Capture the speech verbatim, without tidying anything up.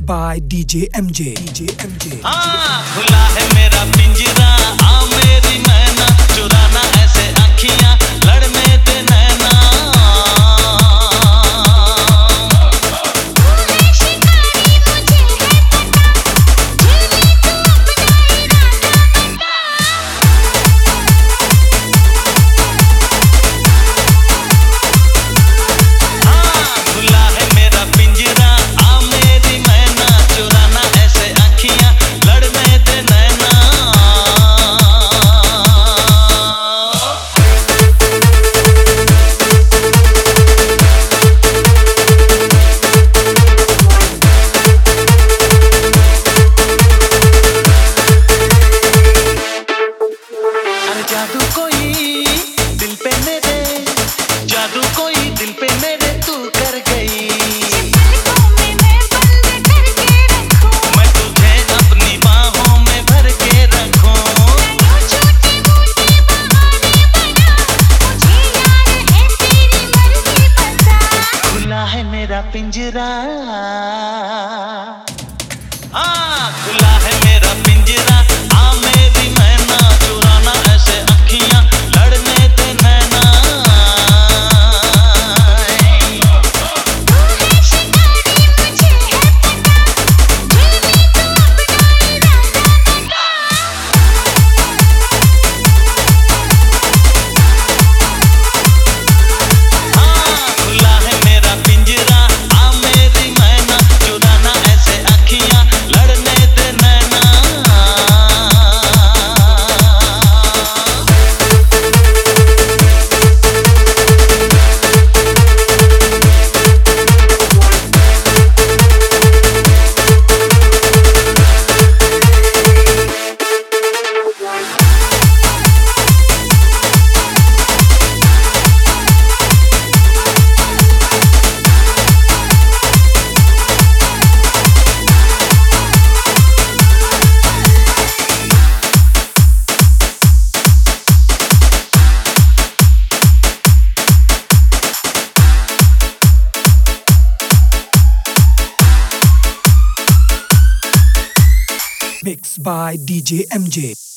by D J M J. D J M J. हाँ खुला है मेरा पिंजरा, आ मेरी मैना, चुराना ऐसे आँखियाँ, लड़ने दे नैना। जादू कोई दिल पे मेरे, जादू कोई दिल पे मेरे तू कर गई। में मैं बंद करके रखूं, मैं तुझे अपनी बाहों में भर के रखूं। छोटे मोटे बहाने बना, मुझे यार है तेरी मर्जी बता। खुला है मेरा पिंजरा, हाँ खुला है मेरा पिंजरा, आ मेरी मैना, चुराना ऐसे अखियां, लड़ने दे नैना। तू है शिकारी मुझे है पता, दिल में तू अपना इरादा बता। हाँ खुला है मेरा पिंजरा, आ मेरी मैना, चुराना ऐसे अखियां, लड़ने दे नैना। Mixed by D J M J.